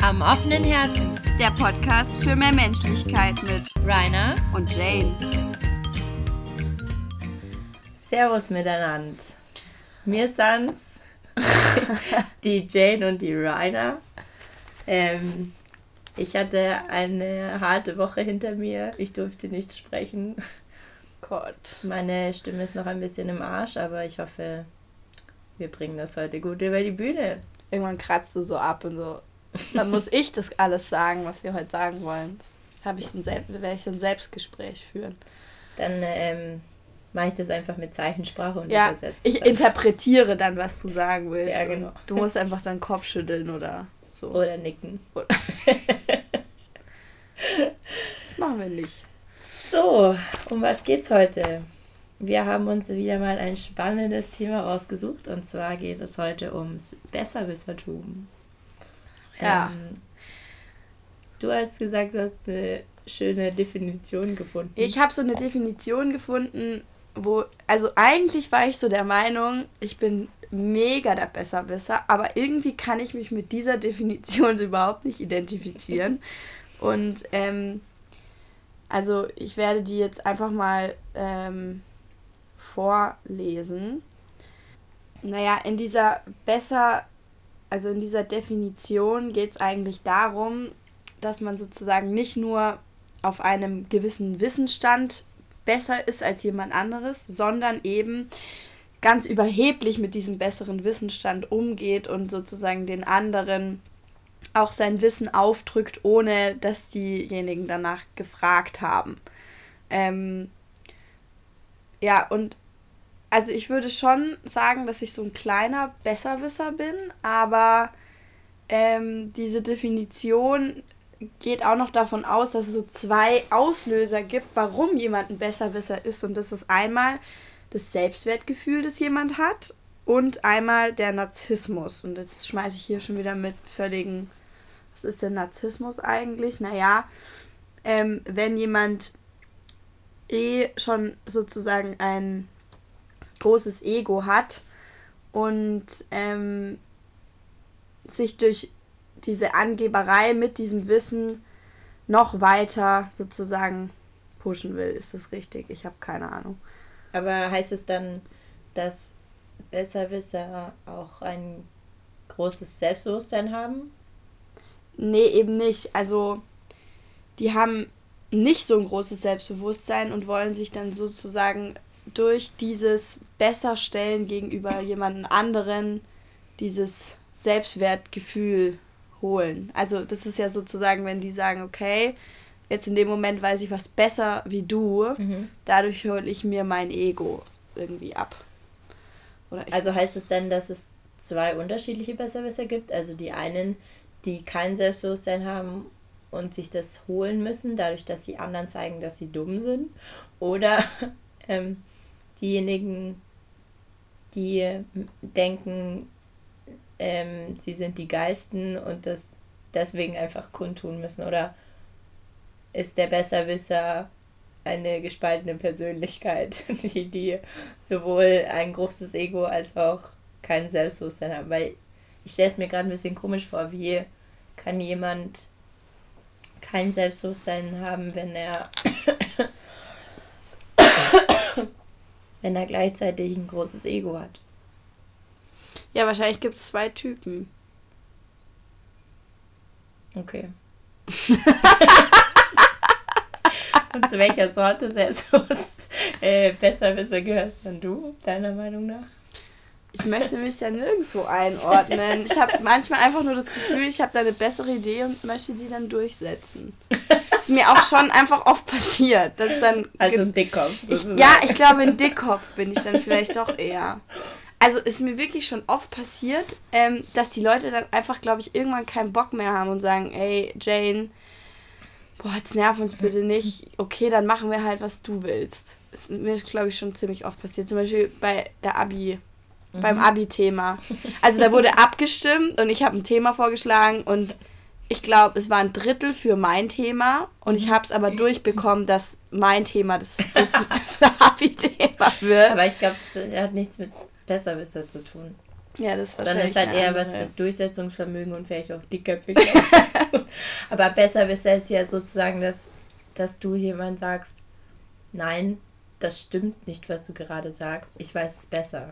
Am offenen Herzen. Der Podcast für mehr Menschlichkeit mit Rainer und Jane. Servus miteinander. Wir sind's, die Jane und die Rainer. Ich hatte eine harte Woche hinter mir. Ich durfte nicht sprechen. Gott. Meine Stimme ist noch ein bisschen im Arsch, aber ich hoffe, wir bringen das heute gut über die Bühne. Irgendwann kratzt du so ab und so. Dann muss ich das alles sagen, was wir heute sagen wollen. Werde ich so ein Selbstgespräch führen. Dann mache ich das einfach mit Zeichensprache und ja, übersetze. Ich interpretiere dann, was du sagen willst. Ja, genau. Du musst einfach deinen Kopf schütteln oder so. Oder nicken. Das machen wir nicht. So, um was geht's heute? Wir haben uns wieder mal ein spannendes Thema rausgesucht und zwar geht es heute ums Besserwissertum. Ja. Du hast gesagt, du hast eine schöne Definition gefunden. Ich habe so eine Definition gefunden, also eigentlich war ich so der Meinung, ich bin mega der Besserwisser, aber irgendwie kann ich mich mit dieser Definition so überhaupt nicht identifizieren. Und also ich werde die jetzt einfach mal vorlesen. Naja, in dieser Definition geht es eigentlich darum, dass man sozusagen nicht nur auf einem gewissen Wissensstand besser ist als jemand anderes, sondern eben ganz überheblich mit diesem besseren Wissensstand umgeht und sozusagen den anderen auch sein Wissen aufdrückt, ohne dass diejenigen danach gefragt haben. Ja, und also ich würde schon sagen, dass ich so ein kleiner Besserwisser bin, aber diese Definition geht auch noch davon aus, dass es so zwei Auslöser gibt, warum jemand ein Besserwisser ist. Und das ist einmal das Selbstwertgefühl, das jemand hat, und einmal der Narzissmus. Und jetzt schmeiße ich hier schon wieder mit völligen, was ist denn Narzissmus eigentlich? Naja, wenn jemand schon sozusagen ein großes Ego hat und sich durch diese Angeberei mit diesem Wissen noch weiter sozusagen pushen will. Ist das richtig? Ich habe keine Ahnung. Aber heißt es dann, dass Besserwisser auch ein großes Selbstbewusstsein haben? Nee, eben nicht. Also die haben nicht so ein großes Selbstbewusstsein und wollen sich dann sozusagen durch dieses Besserstellen gegenüber jemandem anderen dieses Selbstwertgefühl holen. Also das ist ja sozusagen, wenn die sagen, okay, jetzt in dem Moment weiß ich was besser wie du, dadurch hole ich mir mein Ego irgendwie ab. Also heißt es dann, dass es zwei unterschiedliche Besserwisser gibt? Also die einen, die kein Selbstbewusstsein haben und sich das holen müssen, dadurch, dass die anderen zeigen, dass sie dumm sind? Oder diejenigen, die denken, sie sind die Geilsten und das deswegen einfach kundtun müssen? Oder ist der Besserwisser eine gespaltene Persönlichkeit, die sowohl ein großes Ego als auch kein Selbstbewusstsein haben? Weil ich stelle es mir gerade ein bisschen komisch vor, wie kann jemand kein Selbstbewusstsein haben, wenn er gleichzeitig ein großes Ego hat? Ja, wahrscheinlich gibt es zwei Typen. Okay. Und zu welcher Sorte Besserwisser gehörst dann du, deiner Meinung nach? Ich möchte mich ja nirgendwo einordnen. Ich habe manchmal einfach nur das Gefühl, ich habe da eine bessere Idee und möchte die dann durchsetzen. Das ist mir auch schon einfach oft passiert. Dass dann also ein Dickkopf. Ich glaube, ein Dickkopf bin ich dann vielleicht doch eher. Also ist mir wirklich schon oft passiert, dass die Leute dann einfach, glaube ich, irgendwann keinen Bock mehr haben und sagen, ey, Jane, jetzt nerv uns bitte nicht. Okay, dann machen wir halt, was du willst. Das ist mir, glaube ich, schon ziemlich oft passiert. Zum Beispiel beim Abi-Thema. Also da wurde abgestimmt und ich habe ein Thema vorgeschlagen und ich glaube, es war ein Drittel für mein Thema und ich habe es aber durchbekommen, dass mein Thema das Abi-Thema wird. Aber ich glaube, das hat nichts mit Besserwisser zu tun. Ja, das ist Sondern wahrscheinlich es hat eine eher was andere. mit Durchsetzungsvermögen und vielleicht auch dickköpfig. Aber Besserwisser ist ja sozusagen, dass du jemand sagst, nein, das stimmt nicht, was du gerade sagst. Ich weiß es besser.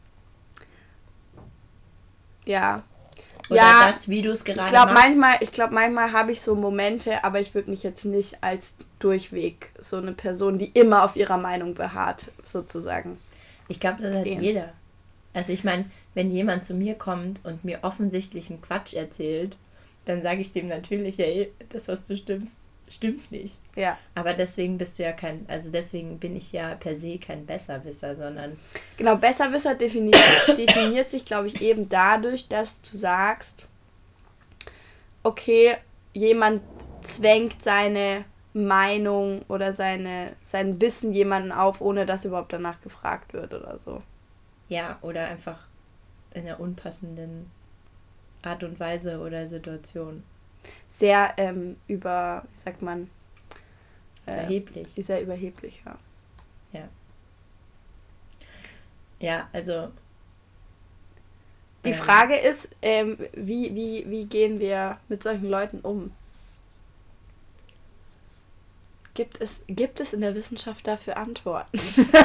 Ja. Oder Ja, das, wie du es gerade Ich glaube, machst. manchmal habe ich so Momente, aber ich würde mich jetzt nicht als durchweg so eine Person, die immer auf ihrer Meinung beharrt, sozusagen. Ich glaube, das hat sehen. jeder. Also ich meine, wenn jemand zu mir kommt und mir offensichtlich einen Quatsch erzählt, dann sage ich dem natürlich, hey, das, was du stimmst, stimmt nicht. Ja. Aber deswegen deswegen bin ich ja per se kein Besserwisser, sondern Genau, Besserwisser definiert sich, glaube ich, eben dadurch, dass du sagst, okay, jemand zwängt seine Meinung oder sein Wissen jemanden auf, ohne dass überhaupt danach gefragt wird oder so. ja, oder einfach in einer unpassenden Art und Weise oder Situation. Sehr wie sagt man? Erheblich. Sehr überheblich, ja. Ja, also. Die Frage ist, wie gehen wir mit solchen Leuten um? Gibt es in der Wissenschaft dafür Antworten?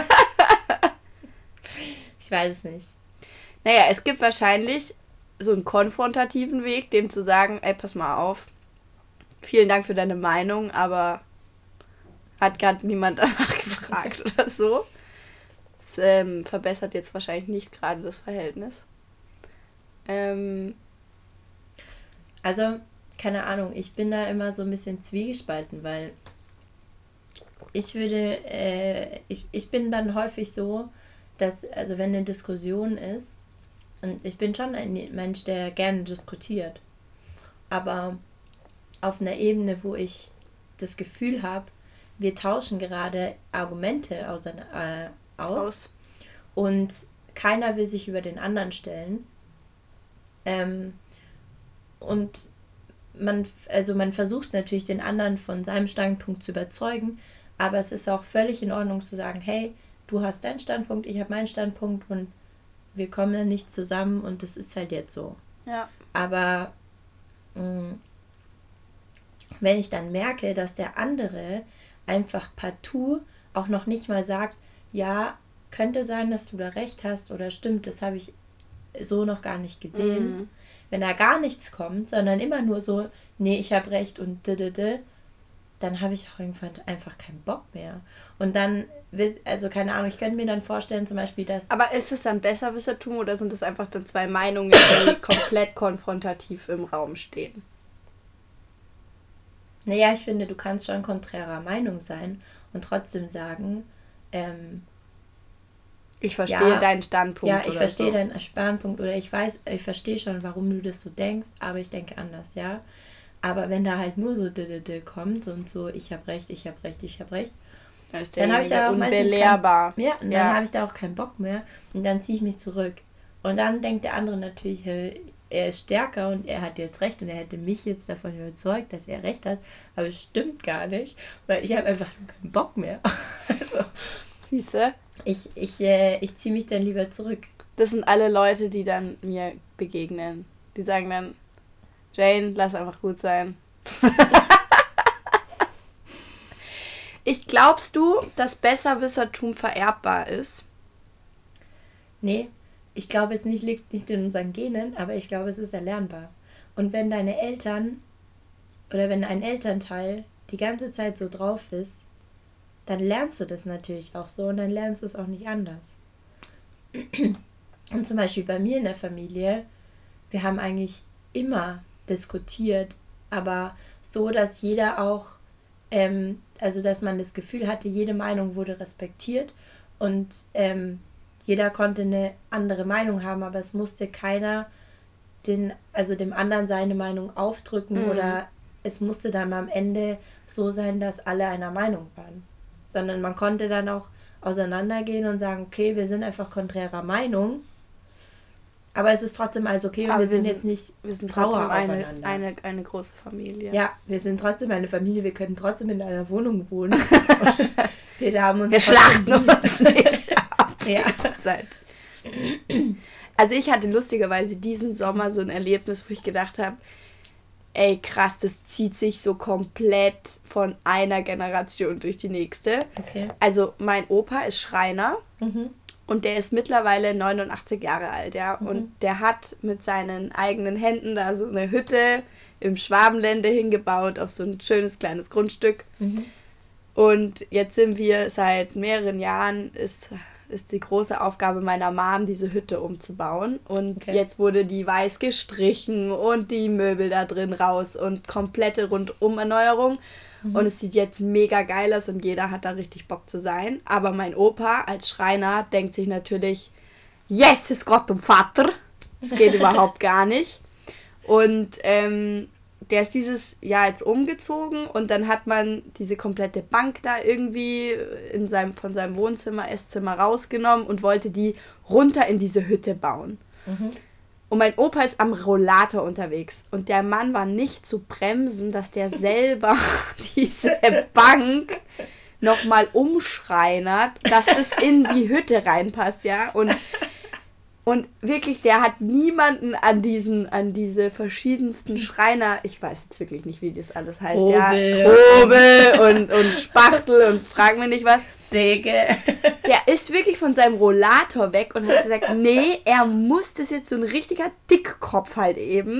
Ich weiß es nicht. Naja, es gibt wahrscheinlich so einen konfrontativen Weg, dem zu sagen, ey, pass mal auf, vielen Dank für deine Meinung, aber hat gerade niemand danach gefragt oder so. Das verbessert jetzt wahrscheinlich nicht gerade das Verhältnis. Also, keine Ahnung, ich bin da immer so ein bisschen zwiegespalten, weil ich bin dann häufig so, dass, also wenn eine Diskussion ist, und ich bin schon ein Mensch, der gerne diskutiert, aber auf einer Ebene, wo ich das Gefühl habe, wir tauschen gerade Argumente aus und keiner will sich über den anderen stellen. Und man versucht natürlich den anderen von seinem Standpunkt zu überzeugen, aber es ist auch völlig in Ordnung zu sagen, hey, du hast deinen Standpunkt, ich habe meinen Standpunkt und wir kommen dann nicht zusammen und das ist halt jetzt so. Ja. Aber wenn ich dann merke, dass der andere einfach partout auch noch nicht mal sagt, ja, könnte sein, dass du da recht hast oder stimmt, das habe ich so noch gar nicht gesehen. Mhm. Wenn da gar nichts kommt, sondern immer nur so, nee, ich habe recht und dann habe ich auch irgendwann einfach keinen Bock mehr. Und dann also keine Ahnung, ich könnte mir dann vorstellen zum Beispiel, dass... Aber ist es dann Besserwissertum oder sind es einfach dann zwei Meinungen, die komplett konfrontativ im Raum stehen? Naja, ich finde, du kannst schon konträrer Meinung sein und trotzdem sagen, ich verstehe deinen Standpunkt. Ja, ich verstehe so. deinen Standpunkt oder ich verstehe schon, warum du das so denkst, aber ich denke anders, ja. Aber wenn da halt nur so kommt und so, ich habe recht, ich habe recht, ich habe recht, dann habe ich da auch unbelehrbar. Dann habe ich da auch keinen Bock mehr und dann ziehe ich mich zurück. Und dann denkt der andere natürlich, er ist stärker und er hat jetzt recht und er hätte mich jetzt davon überzeugt, dass er recht hat, aber es stimmt gar nicht, weil ich habe einfach keinen Bock mehr. Also, siehst du? Ich ziehe mich dann lieber zurück. Das sind alle Leute, die dann mir begegnen. Die sagen dann, Jane, lass einfach gut sein. Glaubst du, dass Besserwissertum vererbbar ist? Nee, ich glaube, es liegt nicht in unseren Genen, aber ich glaube, es ist erlernbar. Und wenn deine Eltern oder wenn ein Elternteil die ganze Zeit so drauf ist, dann lernst du das natürlich auch so und dann lernst du es auch nicht anders. Und zum Beispiel bei mir in der Familie, wir haben eigentlich immer diskutiert, aber so, dass jeder auch, also dass man das Gefühl hatte, jede Meinung wurde respektiert und jeder konnte eine andere Meinung haben, aber es musste keiner dem anderen seine Meinung aufdrücken oder es musste dann am Ende so sein, dass alle einer Meinung waren. Sondern man konnte dann auch auseinandergehen und sagen, okay, wir sind einfach konträrer Meinung, aber es ist trotzdem alles okay und wir sind jetzt nicht sauer aufeinander. Eine große Familie. Ja, wir sind trotzdem eine Familie, wir können trotzdem in einer Wohnung wohnen. wir haben uns schlachten uns nicht ab. Ja. Also ich hatte lustigerweise diesen Sommer so ein Erlebnis, wo ich gedacht habe, ey krass, das zieht sich so komplett von einer Generation durch die nächste. Okay. Also mein Opa ist Schreiner und der ist mittlerweile 89 Jahre alt, ja. Und der hat mit seinen eigenen Händen da so eine Hütte im Schwabenländle hingebaut auf so ein schönes kleines Grundstück. Und jetzt sind wir seit mehreren Jahren, ist die große Aufgabe meiner Mom, diese Hütte umzubauen. Und jetzt wurde die weiß gestrichen und die Möbel da drin raus und komplette Rundumerneuerung. Und es sieht jetzt mega geil aus und jeder hat da richtig Bock zu sein. Aber mein Opa als Schreiner denkt sich natürlich, yes, ist Gott und Vater. Das geht überhaupt gar nicht. Und der ist dieses Jahr jetzt umgezogen und dann hat man diese komplette Bank da irgendwie von seinem Wohnzimmer, Esszimmer rausgenommen und wollte die runter in diese Hütte bauen. Und mein Opa ist am Rollator unterwegs und der Mann war nicht zu bremsen, dass der selber diese Bank nochmal umschreinert, dass es in die Hütte reinpasst, ja. Und wirklich, der hat niemanden an diese verschiedensten Schreiner, ich weiß jetzt wirklich nicht, wie das alles heißt, Hobel und Spachtel und frag mir nicht was. Säge. Der ist wirklich von seinem Rollator weg und hat gesagt, nee, er muss das jetzt so ein richtiger Dickkopf halt eben.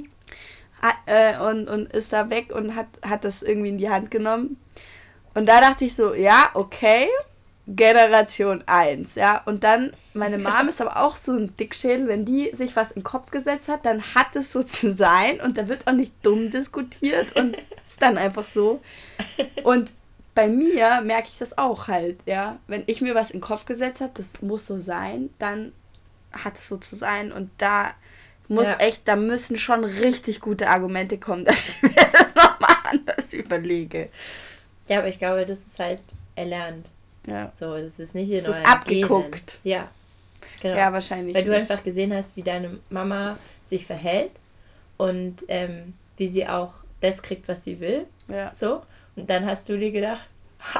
Und ist da weg und hat das irgendwie in die Hand genommen. Und da dachte ich so, ja, okay, Generation 1, ja. Und dann, meine Mom ist aber auch so ein Dickschädel, wenn die sich was in den Kopf gesetzt hat, dann hat es so zu sein und da wird auch nicht dumm diskutiert und ist dann einfach so. Und bei mir merke ich das auch halt, ja. Wenn ich mir was in den Kopf gesetzt habe, das muss so sein, dann hat es so zu sein und da da müssen schon richtig gute Argumente kommen, dass ich mir das nochmal anders überlege. Ja, aber ich glaube, das ist halt erlernt. Ja. So, das ist nicht in das ist abgeguckt. Genen. Ja, genau. Ja, wahrscheinlich. Weil du einfach gesehen hast, wie deine Mama sich verhält und wie sie auch das kriegt, was sie will. Ja. So. Und dann hast du dir gedacht, ha,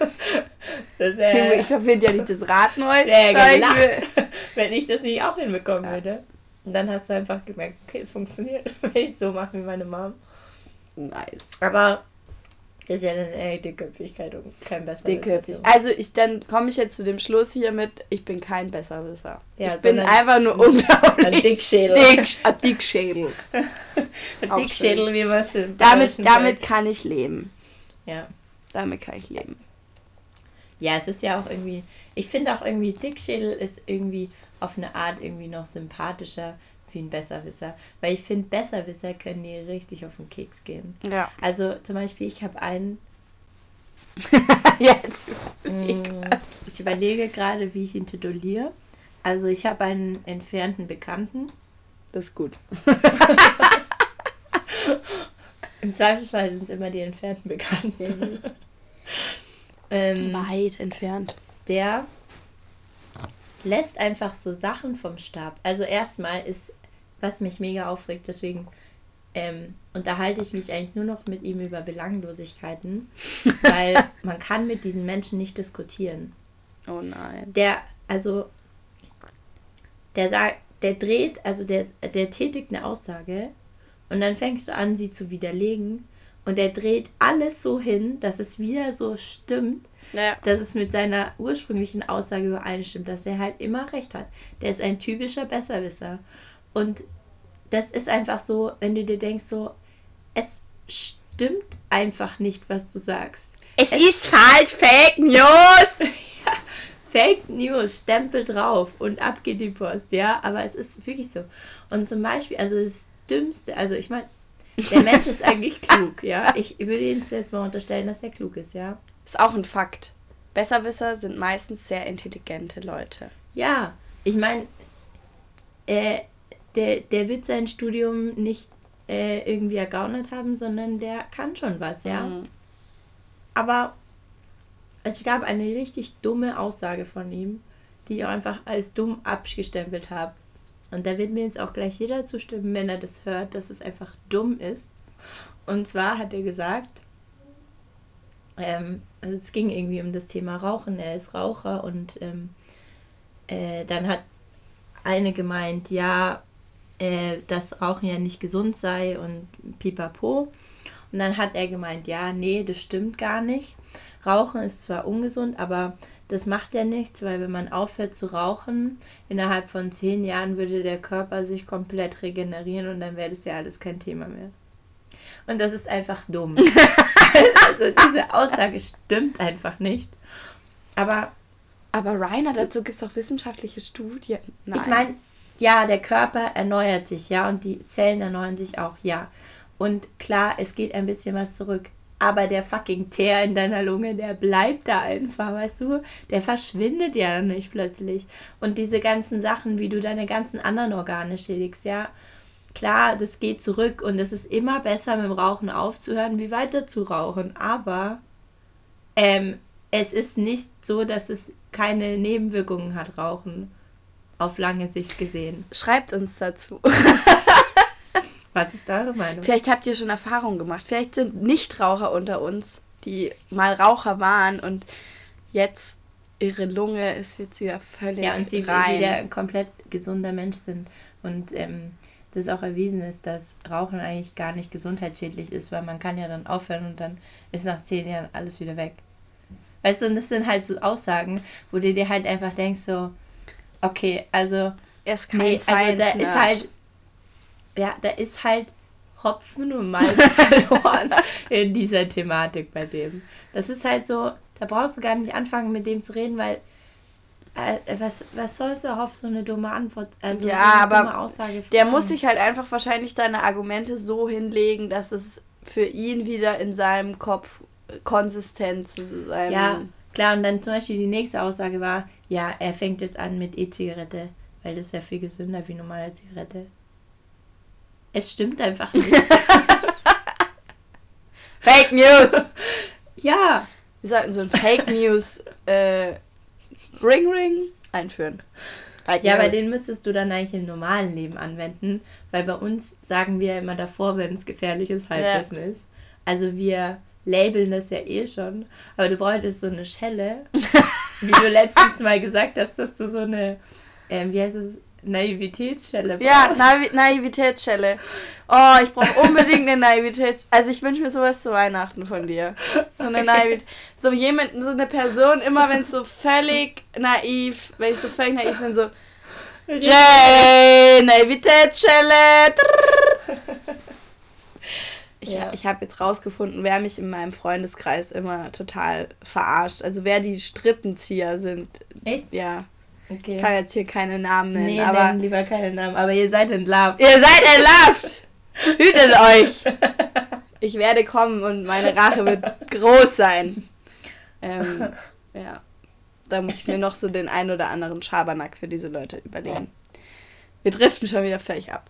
ich finde ja nicht das Rad neu. Wenn ich das nicht auch hinbekommen würde. Und dann hast du einfach gemerkt, okay, es funktioniert, wenn ich so mache wie meine Mom. Nice. Aber das ist ja dann eher Dickköpfigkeit und kein Besserwisser. Also dann komme ich jetzt zu dem Schluss hier mit, ich bin kein Besserwisser. Ja, ich bin einfach nur unglaublich. Ein Dickschädel. Ein Dickschädel. Ein Dickschädel, wie man es damit kann ich leben. Ja. Damit kann ich leben. Ja, es ist ja auch irgendwie, ich finde auch irgendwie, Dickschädel ist irgendwie auf eine Art irgendwie noch sympathischer wie ein Besserwisser. Weil ich finde, Besserwisser können dir richtig auf den Keks gehen. Ja. Also zum Beispiel, ich habe einen... ich überlege gerade, wie ich ihn tituliere. Also ich habe einen entfernten Bekannten. Das ist gut. Im Zweifelsfall sind es immer die entfernten Bekannten. Weit entfernt. Der lässt einfach so Sachen vom Stab. Also erstmal ist, was mich mega aufregt, deswegen unterhalte ich mich eigentlich nur noch mit ihm über Belanglosigkeiten, weil man kann mit diesen Menschen nicht diskutieren. Oh nein. Der tätigt eine Aussage und dann fängst du an, sie zu widerlegen und der dreht alles so hin, dass es wieder so stimmt, dass es mit seiner ursprünglichen Aussage übereinstimmt, dass er halt immer recht hat. Der ist ein typischer Besserwisser. Und das ist einfach so, wenn du dir denkst, so, es stimmt einfach nicht, was du sagst. Es ist falsch, Fake News! Ja, Fake News, Stempel drauf und ab geht die Post, ja, aber es ist wirklich so. Und zum Beispiel, also das Dümmste, also ich meine, der Mensch ist eigentlich klug, ja. Ich würde ihm jetzt mal unterstellen, dass er klug ist, ja. Ist auch ein Fakt. Besserwisser sind meistens sehr intelligente Leute. Ja, ich meine, der wird sein Studium nicht irgendwie ergaunert haben, sondern der kann schon was, ja. Mhm. Aber es gab eine richtig dumme Aussage von ihm, die ich auch einfach als dumm abgestempelt habe. Und da wird mir jetzt auch gleich jeder zustimmen, wenn er das hört, dass es einfach dumm ist. Und zwar hat er gesagt, also es ging irgendwie um das Thema Rauchen, er ist Raucher und dann eine gemeint, ja, dass Rauchen ja nicht gesund sei und pipapo. Und dann hat er gemeint, ja, nee, das stimmt gar nicht. Rauchen ist zwar ungesund, aber das macht ja nichts, weil wenn man aufhört zu rauchen, innerhalb von 10 Jahren würde der Körper sich komplett regenerieren und dann wäre das ja alles kein Thema mehr. Und das ist einfach dumm. Also diese Aussage stimmt einfach nicht. Aber Rainer, dazu gibt es auch wissenschaftliche Studien. Nein. Ich meine, ja, der Körper erneuert sich, ja, und die Zellen erneuern sich auch, ja. Und klar, es geht ein bisschen was zurück. Aber der fucking Teer in deiner Lunge, der bleibt da einfach, weißt du? Der verschwindet ja nicht plötzlich. Und diese ganzen Sachen, wie du deine ganzen anderen Organe schädigst, ja. Klar, das geht zurück und es ist immer besser, mit dem Rauchen aufzuhören, wie weiter zu rauchen. Aber es ist nicht so, dass es keine Nebenwirkungen hat, Rauchen. Auf lange Sicht gesehen. Schreibt uns dazu. Was ist eure Meinung? Vielleicht habt ihr schon Erfahrungen gemacht. Vielleicht sind Nichtraucher unter uns, die mal Raucher waren und jetzt ihre Lunge ist jetzt wieder völlig ja, und sie rein. wieder ein komplett gesunder Mensch sind. Und das auch erwiesen ist, dass Rauchen eigentlich gar nicht gesundheitsschädlich ist, weil man kann ja dann aufhören und dann ist nach 10 Jahren alles wieder weg. Weißt du, und das sind halt so Aussagen, wo du dir halt einfach denkst so, okay, also er ist kein Science-Nerd. Da ist halt Hopfen und Malz verloren in dieser Thematik bei dem. Das ist halt so, da brauchst du gar nicht anfangen mit dem zu reden, weil was sollst du auf so eine dumme Antwort, also ja, so eine aber dumme Aussage fragen? Der muss sich halt einfach wahrscheinlich seine Argumente so hinlegen, dass es für ihn wieder in seinem Kopf konsistent zu sein. Ja, klar, und dann zum Beispiel die nächste Aussage war, ja, er fängt jetzt an mit E-Zigarette, weil das ist ja viel gesünder wie normale Zigarette. Es stimmt einfach nicht. Fake News! Ja. Wir sollten so ein Fake News Ring einführen. Fake Ja, News. aber den müsstest du dann eigentlich im normalen Leben anwenden, weil bei uns sagen wir immer davor, wenn es gefährliches Halbwissen ist. Also wir labeln das ja eh schon, aber du bräuchtest so eine Schelle, wie du letztens mal gesagt hast, dass du so eine, wie heißt es, Naivitätsschelle brauchst. Ja, Naivitätsschelle. Oh, ich brauche unbedingt eine Naivität. Also ich wünsche mir sowas zu Weihnachten von dir. So eine Naivität. So jemand, so eine Person, immer wenn es so völlig naiv, wenn ich so völlig naiv bin, so Jay, Naivitätsschelle. Ich habe jetzt rausgefunden, wer mich in meinem Freundeskreis immer total verarscht. Also wer die Strippenzieher sind. Echt? Ja. Okay. Ich kann jetzt hier keine Namen nennen. Nee, aber nennen lieber keine Namen, aber ihr seid entlarvt. Ihr seid entlarvt! Hütet euch! Ich werde kommen und meine Rache wird groß sein. Ja. Da muss ich mir noch so den ein oder anderen Schabernack für diese Leute überlegen. Wir driften schon wieder völlig ab.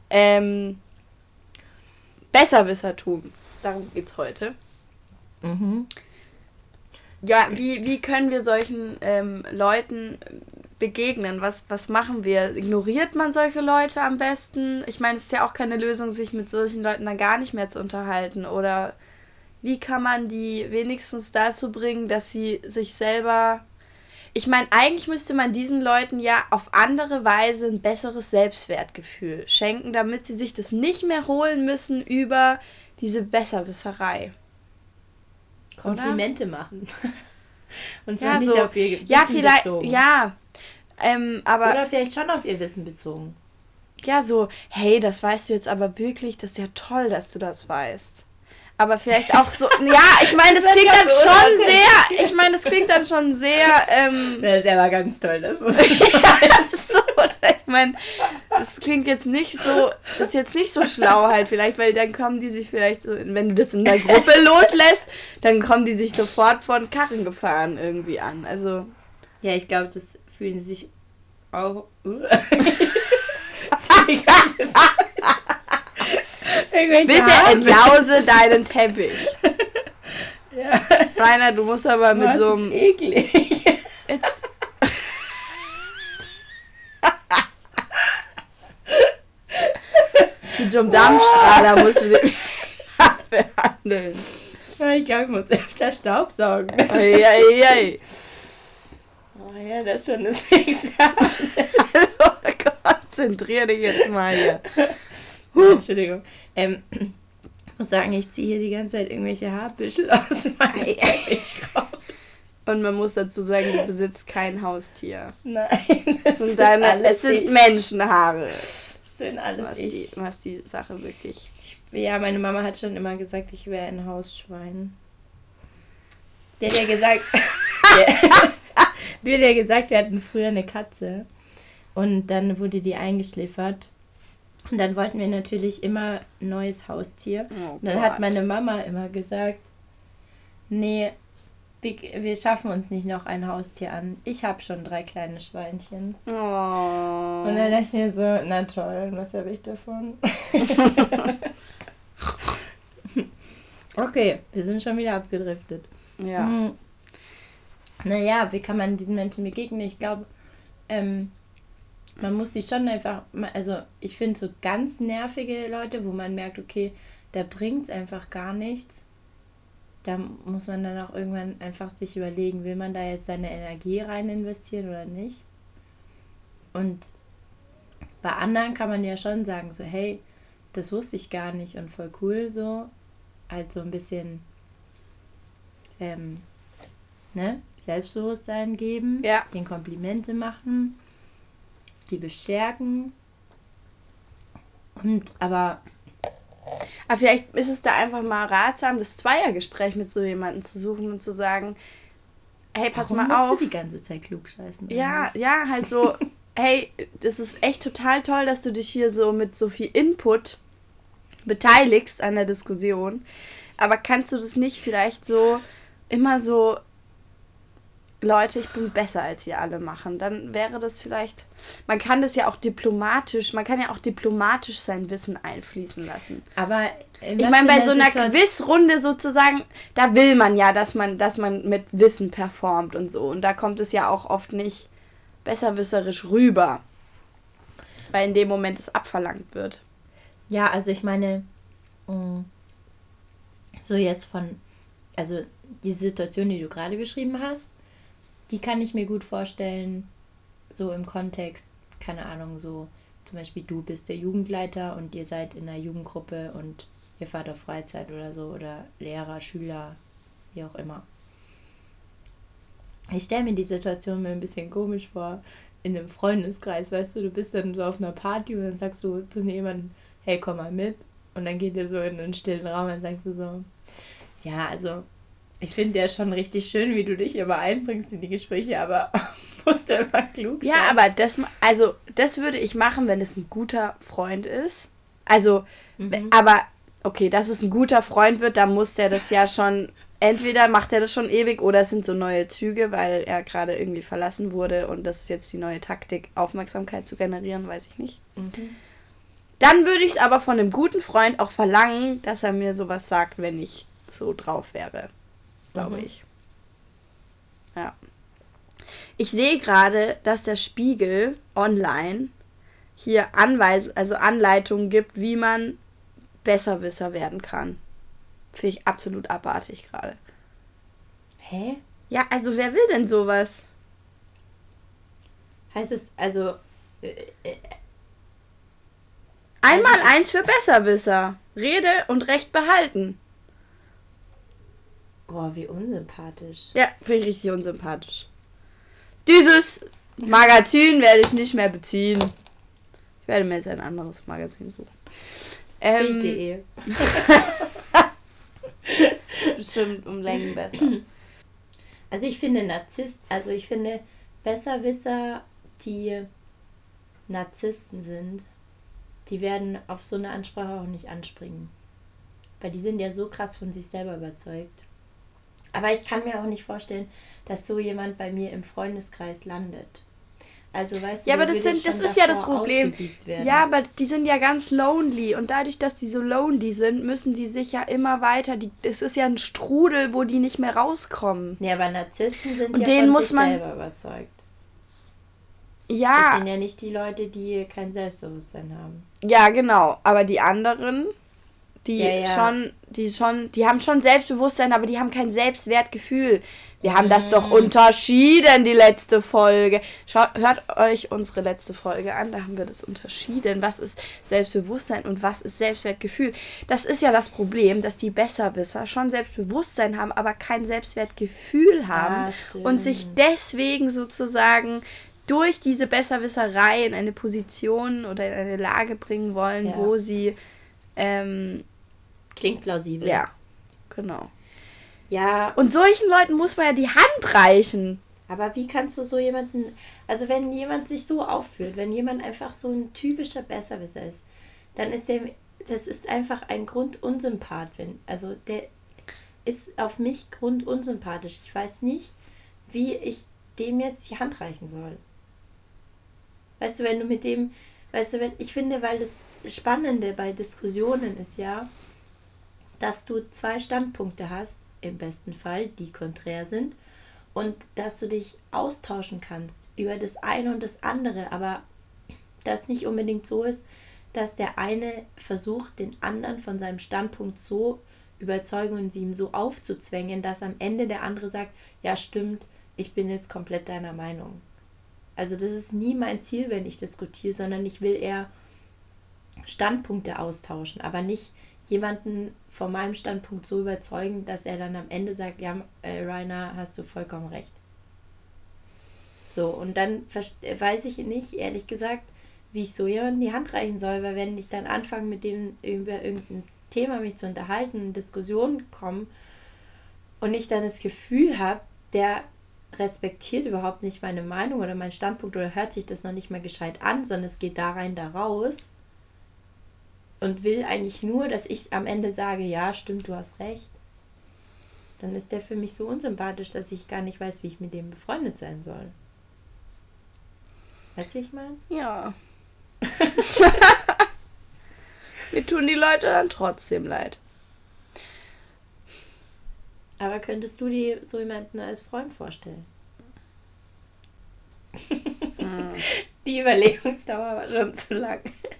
Besserwissertum. Darum geht's heute. Mhm. Ja, wie können wir solchen Leuten begegnen? Was machen wir? Ignoriert man solche Leute am besten? Ich meine, es ist ja auch keine Lösung, sich mit solchen Leuten dann gar nicht mehr zu unterhalten. Oder wie kann man die wenigstens dazu bringen, dass sie sich selber... Ich meine, eigentlich müsste man diesen Leuten ja auf andere Weise ein besseres Selbstwertgefühl schenken, damit sie sich das nicht mehr holen müssen über diese Besserwisserei. Komplimente machen. Und zwar Ja, nicht so, auf ihr Wissen ja, vielleicht, bezogen. ja, aber Oder vielleicht schon auf ihr Wissen bezogen. ja, so, hey, das weißt du jetzt aber wirklich, das ist ja toll, dass du das weißt. Aber vielleicht auch so, ja, ich meine, das klingt dann schon sehr, Das ist aber ganz toll, das ist ja, das ist so, ich meine, das klingt jetzt nicht so, ist jetzt nicht so schlau halt vielleicht, weil dann kommen die sich vielleicht so, wenn du das in der Gruppe loslässt, dann kommen die sich sofort von Karren gefahren irgendwie an, also. Ja, ich glaube, das fühlen sie sich auch... Bitte entlause deinen Teppich. Ja. Rainer, du musst aber mit so einem... eklig. Jetzt. Mit so einem Dampfstrahler musst du den behandeln. Ich glaube, ich muss öfter Staubsaugen. Eieiei. Oh ja, das ist schon das nächste. Oh Gott. Konzentrier dich jetzt mal hier. Entschuldigung. Ich muss sagen, ich ziehe hier die ganze Zeit irgendwelche Haarbüschel aus meinem Teppich raus. Und man muss dazu sagen, du besitzt kein Haustier. Nein, es sind Menschenhaare. Das sind alles was die Sache wirklich... Ja, meine Mama hat schon immer gesagt, ich wäre ein Hausschwein. Der hat ja gesagt... wir hatten früher eine Katze. Und dann wurde die eingeschläfert. Und dann wollten wir natürlich immer ein neues Haustier. Oh und dann hat meine Mama immer gesagt, nee, wir schaffen uns nicht noch ein Haustier an. Ich habe schon 3 kleine Schweinchen. Oh. Und dann dachte ich mir so, na toll, was habe ich davon? Okay, wir sind schon wieder abgedriftet. Ja. Naja, wie kann man diesen Menschen begegnen? Ich glaube, man muss sie schon einfach, also ich finde so ganz nervige Leute, wo man merkt, okay, da bringt es einfach gar nichts. Da muss man dann auch irgendwann einfach sich überlegen, will man da jetzt seine Energie rein investieren oder nicht? Und bei anderen kann man ja schon sagen, so hey, das wusste ich gar nicht und voll cool so. Halt so ein bisschen Selbstbewusstsein geben, den Komplimente machen, die bestärken. Aber vielleicht ist es da einfach mal ratsam, das Zweiergespräch mit so jemandem zu suchen und zu sagen, hey, pass mal auf. Musst du die ganze Zeit klugscheißen? Ja, halt so, hey, das ist echt total toll, dass du dich hier so mit so viel Input beteiligst an der Diskussion. Aber kannst du das nicht vielleicht so immer so, Leute, ich bin besser als ihr alle machen? Dann wäre das vielleicht, man kann ja auch diplomatisch sein Wissen einfließen lassen. Aber ich meine, bei so einer Quizrunde sozusagen, da will man ja, dass man mit Wissen performt und so. Und da kommt es ja auch oft nicht besserwisserisch rüber, weil in dem Moment es abverlangt wird. Ja, also ich meine, so jetzt also die Situation, die du gerade beschrieben hast, die kann ich mir gut vorstellen, so im Kontext, keine Ahnung, so zum Beispiel du bist der Jugendleiter und ihr seid in einer Jugendgruppe und ihr fahrt auf Freizeit oder so oder Lehrer, Schüler, wie auch immer. Ich stelle mir die Situation mir ein bisschen komisch vor, in einem Freundeskreis, weißt du bist dann so auf einer Party und dann sagst du zu jemandem, hey, komm mal mit. Und dann geht ihr so in einen stillen Raum und sagst du so, ja, also ich finde ja schon richtig schön, wie du dich immer einbringst in die Gespräche, aber musst du immer klug sein. Ja, aber das würde ich machen, wenn es ein guter Freund ist. Also, aber okay, dass es ein guter Freund wird, dann muss der das ja schon, entweder macht er das schon ewig oder es sind so neue Züge, weil er gerade irgendwie verlassen wurde und das ist jetzt die neue Taktik, Aufmerksamkeit zu generieren, weiß ich nicht. Dann würde ich es aber von einem guten Freund auch verlangen, dass er mir sowas sagt, wenn ich so drauf wäre. Glaube ich. Ja. Ich sehe gerade, dass der Spiegel online hier Anleitungen gibt, wie man Besserwisser werden kann. Finde ich absolut abartig gerade. Hä? Ja, also wer will denn sowas? Heißt es, also... Einmal eins für Besserwisser. Rede und Recht behalten. Boah, wie unsympathisch. Ja, finde ich richtig unsympathisch. Dieses Magazin werde ich nicht mehr beziehen. Ich werde mir jetzt ein anderes Magazin suchen. Bild.de. Bestimmt um Längen besser. Also ich finde Besserwisser, die Narzissten sind, die werden auf so eine Ansprache auch nicht anspringen. Weil die sind ja so krass von sich selber überzeugt. Aber ich kann mir auch nicht vorstellen, dass so jemand bei mir im Freundeskreis landet. Also weißt du, ja, aber das ist ja das Problem. Ja, aber die sind ja ganz lonely und dadurch, dass die so lonely sind, müssen die sich ja immer weiter, es ist ja ein Strudel, wo die nicht mehr rauskommen. Ja, aber Narzissten sind und ja von sich selber überzeugt. Ja. Das sind ja nicht die Leute, die kein Selbstbewusstsein haben. Ja, genau. Aber die anderen, die haben schon Selbstbewusstsein, aber die haben kein Selbstwertgefühl. Wir haben das doch unterschieden, die letzte Folge. Hört euch unsere letzte Folge an, da haben wir das unterschieden. Was ist Selbstbewusstsein und was ist Selbstwertgefühl? Das ist ja das Problem, dass die Besserwisser schon Selbstbewusstsein haben, aber kein Selbstwertgefühl haben und sich deswegen sozusagen durch diese Besserwisserei in eine Position oder in eine Lage bringen wollen, wo sie... klingt plausibel. Ja, genau. Ja. Und solchen Leuten muss man ja die Hand reichen. Aber wie kannst du so jemanden, also wenn jemand sich so aufführt, wenn jemand einfach so ein typischer Besserwisser ist, dann ist das ist einfach ein Grundunsympath, also der ist auf mich grundunsympathisch. Ich weiß nicht, wie ich dem jetzt die Hand reichen soll. Weißt du, wenn du mit dem, ich finde, weil das Spannende bei Diskussionen ist ja, dass du 2 Standpunkte hast, im besten Fall, die konträr sind, und dass du dich austauschen kannst über das eine und das andere, aber das nicht unbedingt so ist, dass der eine versucht, den anderen von seinem Standpunkt so überzeugen und sie ihm so aufzuzwängen, dass am Ende der andere sagt, ja stimmt, ich bin jetzt komplett deiner Meinung. Also das ist nie mein Ziel, wenn ich diskutiere, sondern ich will eher Standpunkte austauschen, aber nicht jemanden von meinem Standpunkt so überzeugen, dass er dann am Ende sagt, ja, Rainer, hast du vollkommen recht. So, und dann weiß ich nicht, ehrlich gesagt, wie ich so jemandem die Hand reichen soll, weil wenn ich dann anfange, mit dem über irgendein Thema mich zu unterhalten, in Diskussionen komme und ich dann das Gefühl habe, der respektiert überhaupt nicht meine Meinung oder meinen Standpunkt oder hört sich das noch nicht mal gescheit an, sondern es geht da rein, da raus und will eigentlich nur, dass ich am Ende sage, ja, stimmt, du hast recht, dann ist der für mich so unsympathisch, dass ich gar nicht weiß, wie ich mit dem befreundet sein soll. Weißt du, wie ich meine? Ja. Mir tun die Leute dann trotzdem leid. Aber könntest du dir so jemanden als Freund vorstellen? Die Überlegungsdauer war schon zu lang.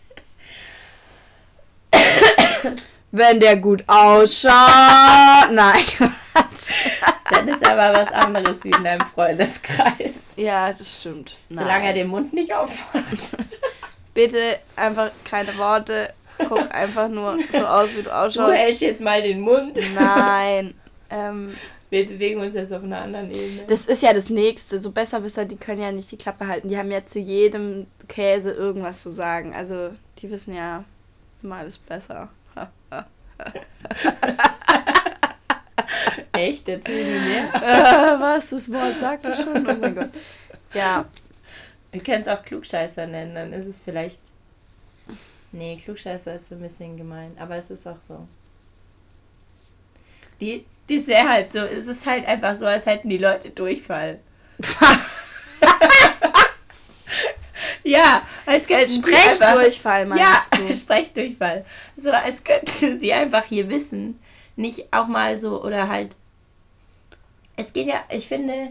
Wenn der gut ausschaut. Nein, Quatsch. Dann ist aber was anderes wie in deinem Freundeskreis. Ja, das stimmt. Solange er den Mund nicht aufmacht. Bitte einfach keine Worte. Guck einfach nur so aus, wie du ausschaust. Du hältst jetzt mal den Mund. Nein. Wir bewegen uns jetzt auf einer anderen Ebene. Das ist ja das Nächste. So Besserwisser, die können ja nicht die Klappe halten. Die haben ja zu jedem Käse irgendwas zu sagen. Also, die wissen ja immer alles besser. Echt? Erzähl mir mehr. Was? Das Wort sagt es schon? Oh mein Gott. Ja. Wir können es auch Klugscheißer nennen, dann ist es vielleicht... Nee, Klugscheißer ist so ein bisschen gemein, aber es ist auch so. Das wäre halt so, es ist halt einfach so, als hätten die Leute Durchfall. Ja, als könnten sie einfach... Sprechdurchfall meinst du? Ja, Sprechdurchfall. So, als könnten sie einfach hier wissen, nicht auch mal so, oder halt... Es geht ja, ich finde,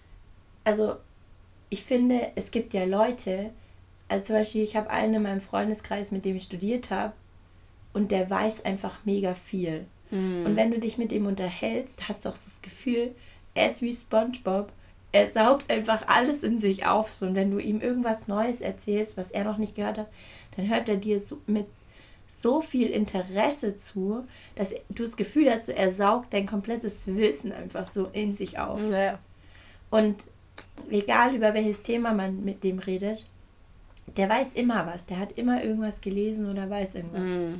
es gibt ja Leute, also zum Beispiel, ich habe einen in meinem Freundeskreis, mit dem ich studiert habe, und der weiß einfach mega viel. Und wenn du dich mit ihm unterhältst, hast du auch so das Gefühl, er ist wie SpongeBob, er saugt einfach alles in sich auf. So. Und wenn du ihm irgendwas Neues erzählst, was er noch nicht gehört hat, dann hört er dir so mit so viel Interesse zu, dass du das Gefühl hast, so, er saugt dein komplettes Wissen einfach so in sich auf. Ja. Und egal über welches Thema man mit dem redet, der weiß immer was. Der hat immer irgendwas gelesen oder weiß irgendwas.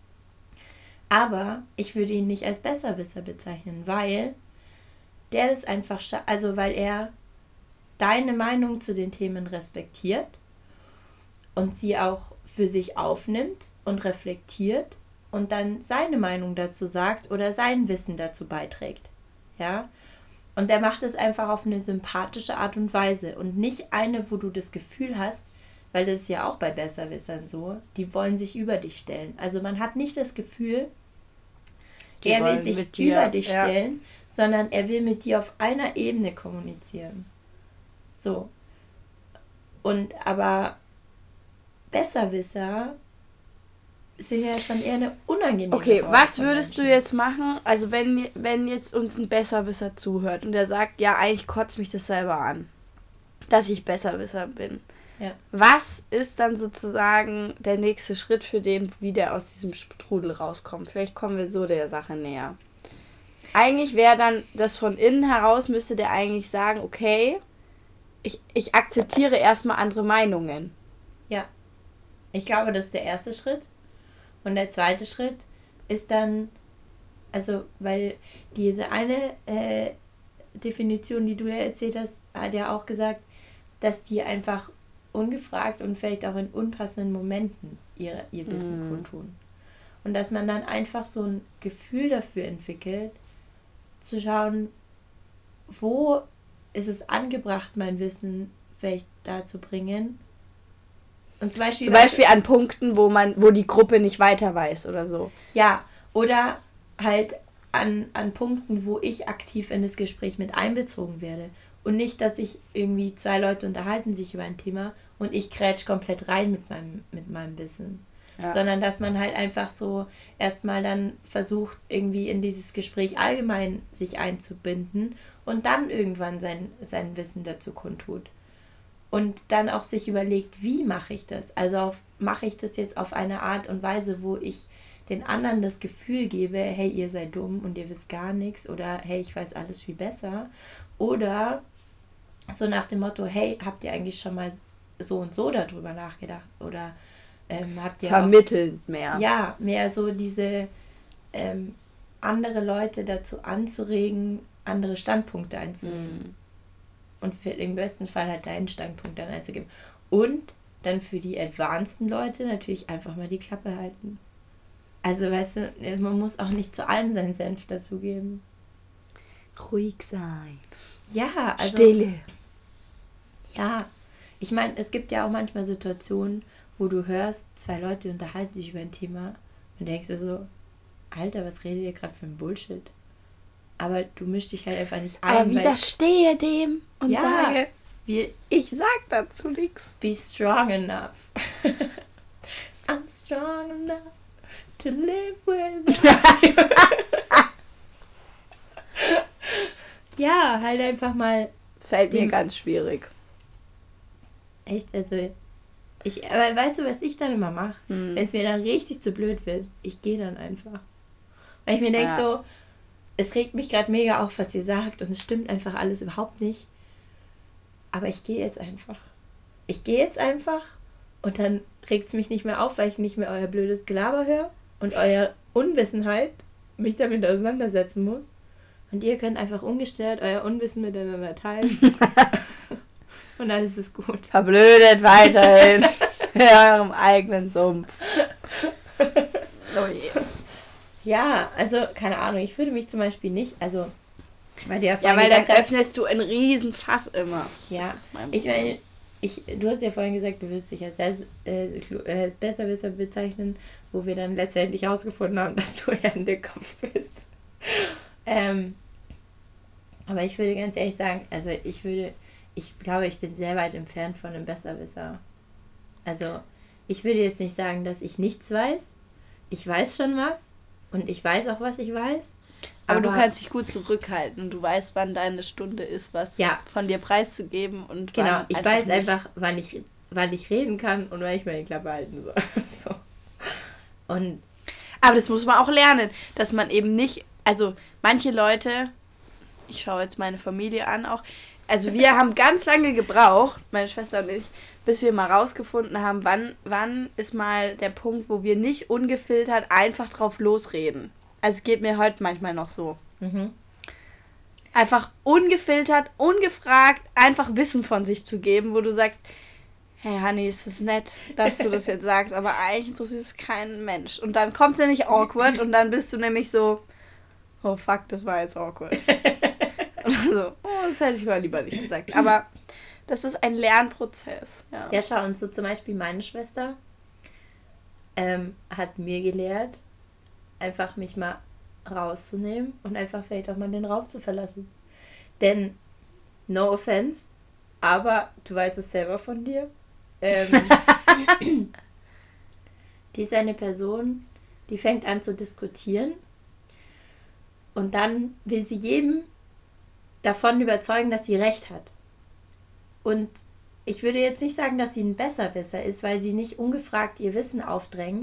Aber ich würde ihn nicht als Besserwisser bezeichnen, weil der das einfach, weil er deine Meinung zu den Themen respektiert und sie auch für sich aufnimmt und reflektiert und dann seine Meinung dazu sagt oder sein Wissen dazu beiträgt. Ja? Und der macht es einfach auf eine sympathische Art und Weise und nicht eine, wo du das Gefühl hast, weil das ist ja auch bei Besserwissern so, die wollen sich über dich stellen. Also man hat nicht das Gefühl, er will sich über dich stellen, sondern er will mit dir auf einer Ebene kommunizieren. So. Und aber Besserwisser sind ja schon eher eine unangenehme Okay, Sorte was von würdest du Menschen. jetzt machen, also wenn jetzt uns ein Besserwisser zuhört und der sagt, ja, eigentlich kotzt mich das selber an, dass ich Besserwisser bin. Ja. Was ist dann sozusagen der nächste Schritt für den, wie der aus diesem Strudel rauskommt? Vielleicht kommen wir so der Sache näher. Eigentlich wäre dann das von innen heraus, müsste der eigentlich sagen, okay, ich akzeptiere erstmal andere Meinungen. Ja. Ich glaube, das ist der erste Schritt. Und der zweite Schritt ist dann, also, weil diese eine Definition, die du ja erzählt hast, hat ja auch gesagt, dass die einfach ungefragt und vielleicht auch in unpassenden Momenten ihr Wissen kundtun. Und dass man dann einfach so ein Gefühl dafür entwickelt, zu schauen, wo ist es angebracht, mein Wissen vielleicht da zu bringen. Und zum Beispiel an Punkten, wo die Gruppe nicht weiter weiß oder so. Ja, oder halt an Punkten, wo ich aktiv in das Gespräch mit einbezogen werde. Und nicht, dass ich irgendwie 2 Leute unterhalten sich über ein Thema und ich grätsch komplett rein mit meinem Wissen. Ja. Sondern dass man halt einfach so erstmal dann versucht, irgendwie in dieses Gespräch allgemein sich einzubinden und dann irgendwann sein Wissen dazu kundtut. Und dann auch sich überlegt, wie mache ich das? Also mache ich das jetzt auf eine Art und Weise, wo ich den anderen das Gefühl gebe, hey, ihr seid dumm und ihr wisst gar nichts, oder hey, ich weiß alles viel besser. Oder so nach dem Motto, hey, habt ihr eigentlich schon mal so und so darüber nachgedacht? Oder habt ihr vermittelnd mehr. Ja, mehr so diese andere Leute dazu anzuregen, andere Standpunkte einzunehmen. Und im besten Fall halt deinen Standpunkt dann einzugeben. Und dann für die advanceden Leute natürlich einfach mal die Klappe halten. Also, weißt du, man muss auch nicht zu allem seinen Senf dazugeben. Ruhig sein. Ja, also... Stille. Ja, ich meine, es gibt ja auch manchmal Situationen, wo du hörst, 2 Leute unterhalten sich über ein Thema und denkst dir so, Alter, was redet ihr gerade für ein Bullshit? Aber du mischst dich halt einfach nicht ein. Aber widerstehe dem und sage, ich sag dazu nichts. Be strong enough. I'm strong enough to live with. Ja, halt einfach mal. Fällt mir ganz schwierig. Echt, also aber weißt du, was ich dann immer mache? Wenn es mir dann richtig zu blöd wird, ich gehe dann einfach. Weil ich mir denke so, es regt mich gerade mega auf, was ihr sagt und es stimmt einfach alles überhaupt nicht. Aber ich gehe jetzt einfach. Ich gehe jetzt einfach und dann regt es mich nicht mehr auf, weil ich nicht mehr euer blödes Gelaber höre und euer Unwissenheit mich damit auseinandersetzen muss. Und ihr könnt einfach ungestört euer Unwissen miteinander teilen. Und alles ist gut. Verblödet weiterhin in eurem eigenen Sumpf. Oh je. Ja, also, keine Ahnung, ich würde mich zum Beispiel nicht, also, weil du ja vorhin gesagt dann öffnest du ein Riesenfass immer. Ja, ich meine, du hast ja vorhin gesagt, du würdest dich als Besserwisser bezeichnen, wo wir dann letztendlich herausgefunden haben, dass du eher ein Dickkopf bist. Aber ich würde ganz ehrlich sagen, also ich glaube, ich bin sehr weit entfernt von einem Besserwisser. Also, ich würde jetzt nicht sagen, dass ich nichts weiß. Ich weiß schon was und ich weiß auch, was ich weiß. Aber du kannst dich gut zurückhalten und du weißt, wann deine Stunde ist, was von dir preiszugeben. Und genau, ich weiß nicht. Einfach, wann ich reden kann und wann ich meine Klappe halten soll. So. Aber das muss man auch lernen, dass man eben nicht, also manche Leute, ich schaue jetzt meine Familie an auch, also wir haben ganz lange gebraucht, meine Schwester und ich, bis wir mal rausgefunden haben, wann ist mal der Punkt, wo wir nicht ungefiltert einfach drauf losreden. Also es geht mir heute manchmal noch so. Mhm. Einfach ungefiltert, ungefragt, einfach Wissen von sich zu geben, wo du sagst, hey Hanni, ist das nett, dass du das jetzt sagst, aber eigentlich interessiert es keinen Mensch. Und dann kommt es nämlich awkward und dann bist du nämlich so, oh fuck, das war jetzt awkward. Und so, oh, das hätte ich mal lieber nicht gesagt. Aber das ist ein Lernprozess. Ja, schau, und so zum Beispiel meine Schwester hat mir gelehrt, einfach mich mal rauszunehmen und einfach vielleicht auch mal den Raum zu verlassen. Denn, no offense, aber du weißt es selber von dir, die ist eine Person, die fängt an zu diskutieren und dann will sie jedem davon überzeugen, dass sie recht hat. Und ich würde jetzt nicht sagen, dass sie ein Besserwisser ist, weil sie nicht ungefragt ihr Wissen aufdrängt.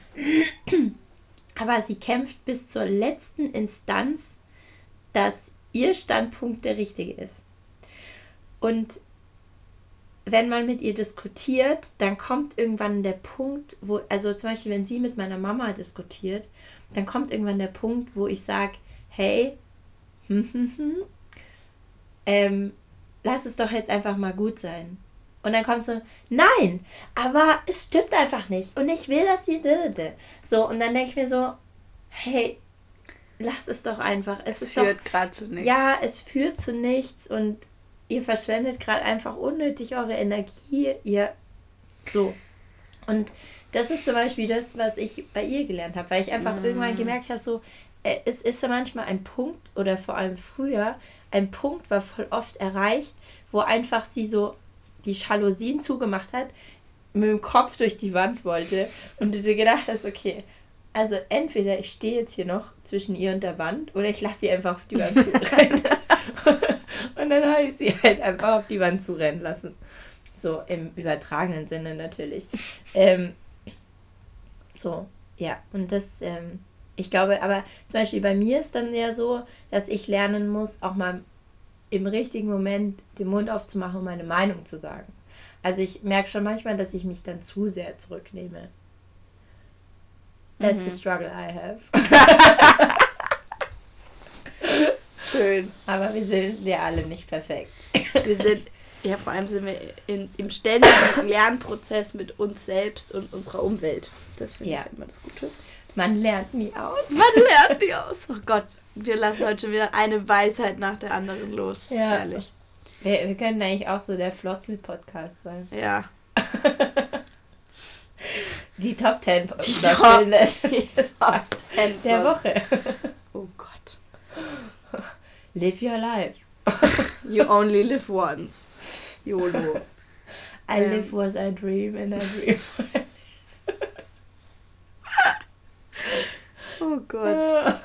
Aber sie kämpft bis zur letzten Instanz, dass ihr Standpunkt der richtige ist. Und wenn man mit ihr diskutiert, dann kommt irgendwann der Punkt, wo, also zum Beispiel, wenn sie mit meiner Mama diskutiert, dann kommt irgendwann der Punkt, wo ich sage, hey, lass es doch jetzt einfach mal gut sein. Und dann kommt so, nein, aber es stimmt einfach nicht. Und ich will, dass sie so, und dann denke ich mir so, hey, lass es doch einfach. Es führt gerade zu nichts. Ja, es führt zu nichts und ihr verschwendet gerade einfach unnötig eure Energie. So. Und das ist zum Beispiel das, was ich bei ihr gelernt habe, weil ich einfach irgendwann gemerkt habe, so, es ist ja manchmal ein Punkt, oder vor allem früher, ein Punkt war voll oft erreicht, wo einfach sie so die Jalousien zugemacht hat, mit dem Kopf durch die Wand wollte und du dir gedacht hast, okay, also entweder ich stehe jetzt hier noch zwischen ihr und der Wand oder ich lasse sie einfach auf die Wand zurennen. Und dann habe ich sie halt einfach auf die Wand zurennen lassen. So im übertragenen Sinne natürlich. So, ja, und das, ich glaube, aber zum Beispiel bei mir ist dann ja so, dass ich lernen muss, auch mal im richtigen Moment den Mund aufzumachen, um meine Meinung zu sagen. Also ich merke schon manchmal, dass ich mich dann zu sehr zurücknehme. That's the struggle I have. Schön. Aber wir sind ja alle nicht perfekt. Vor allem sind wir im ständigen Lernprozess mit uns selbst und unserer Umwelt. Das finde ich immer das Gute. Man lernt nie aus. Man lernt nie aus. Oh Gott, wir lassen heute schon wieder eine Weisheit nach der anderen los. Ja. Ehrlich. Wir können eigentlich auch so der Flossel-Podcast sein. Ja. Die Top 10 der Woche. Oh Gott. Live your life. You only live once. YOLO. I live what I dream and I dream. Oh Gott.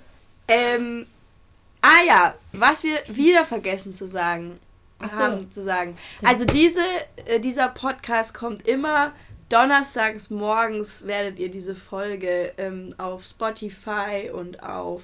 Ja, was wir wieder vergessen zu sagen. Stimmt. Also dieser Podcast kommt immer donnerstags morgens, werdet ihr diese Folge auf Spotify und auf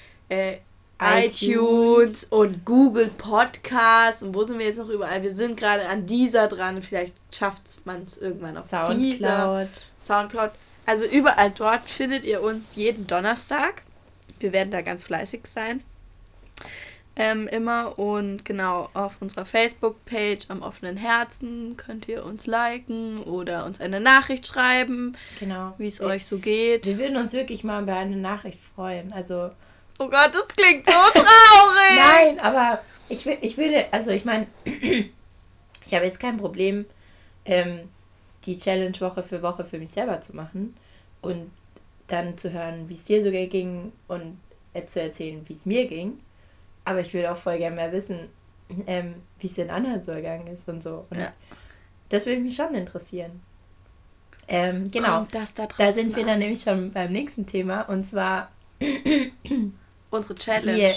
iTunes und Google Podcasts. Und wo sind wir jetzt noch überall? Wir sind gerade an dieser dran. Vielleicht schafft man es irgendwann auf Soundcloud. Also überall dort findet ihr uns jeden Donnerstag. Wir werden da ganz fleißig sein. Immer. Und genau, auf unserer Facebook-Page am offenen Herzen könnt ihr uns liken oder uns eine Nachricht schreiben, genau, wie es euch so geht. Wir würden uns wirklich mal über eine Nachricht freuen. Also, oh Gott, das klingt so traurig! Nein, aber ich meine, ich habe jetzt kein Problem, die Challenge Woche für mich selber zu machen und dann zu hören, wie es dir sogar ging und zu erzählen, wie es mir ging. Aber ich würde auch voll gerne mehr wissen, wie es den anderen so gegangen ist und so. Und das würde mich schon interessieren. Genau, da sind wir dann nämlich schon beim nächsten Thema, und zwar unsere Challenge.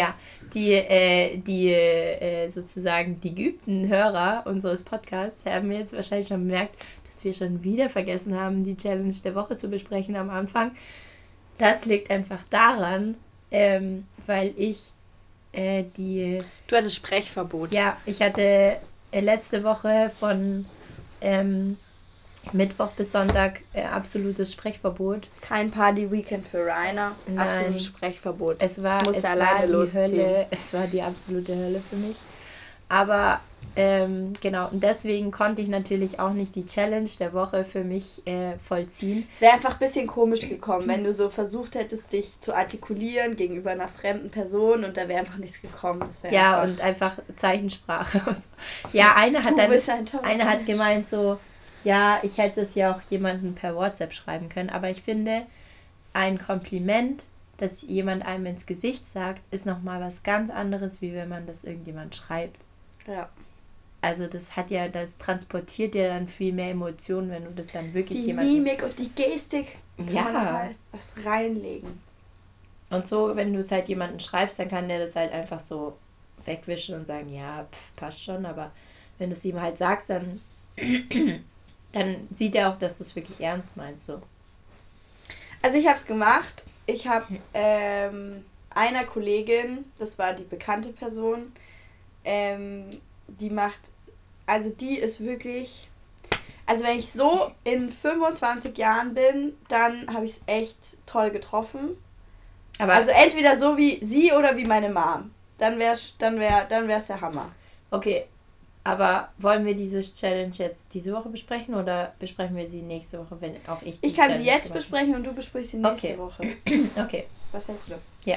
Die sozusagen die geübten Hörer unseres Podcasts haben jetzt wahrscheinlich schon bemerkt, dass wir schon wieder vergessen haben, die Challenge der Woche zu besprechen am Anfang. Das liegt einfach daran, weil ich Du hattest Sprechverbot. Ja, ich hatte letzte Woche von Mittwoch bis Sonntag absolutes Sprechverbot. Kein Party-Weekend für Rainer. Absolutes Sprechverbot. Es war die Hölle. Es war die absolute Hölle für mich. Aber genau, und deswegen konnte ich natürlich auch nicht die Challenge der Woche für mich vollziehen. Es wäre einfach ein bisschen komisch gekommen, wenn du so versucht hättest, dich zu artikulieren gegenüber einer fremden Person und da wäre einfach nichts gekommen. Das und einfach Zeichensprache und so. Ja, eine hat gemeint so, ja, ich hätte es ja auch jemandem per WhatsApp schreiben können, aber ich finde, ein Kompliment, das jemand einem ins Gesicht sagt, ist nochmal was ganz anderes, wie wenn man das irgendjemand schreibt. Ja. also das transportiert ja dann viel mehr Emotionen, wenn du das dann wirklich Die Mimik und die Gestik kann Ja. man da halt was reinlegen. Und so, wenn du es halt jemandem schreibst, dann kann der das halt einfach so wegwischen und sagen, ja, passt schon, aber wenn du es ihm halt sagst, dann, dann sieht er auch, dass du es wirklich ernst meinst, so. Also ich habe es gemacht. Ich habe einer Kollegin, das war die bekannte Person, die macht, also die ist wirklich, also wenn ich so in 25 Jahren bin, dann habe ich es echt toll getroffen. Aber Also entweder so wie sie oder wie meine Mom. Dann wär's der Hammer. okay, aber wollen wir diese Challenge jetzt diese Woche besprechen oder besprechen wir sie nächste Woche, wenn auch ich die Ich kann Challenge sie jetzt gemacht besprechen und du besprichst sie nächste Okay. Woche. habe? Okay, Was hältst du da? ja.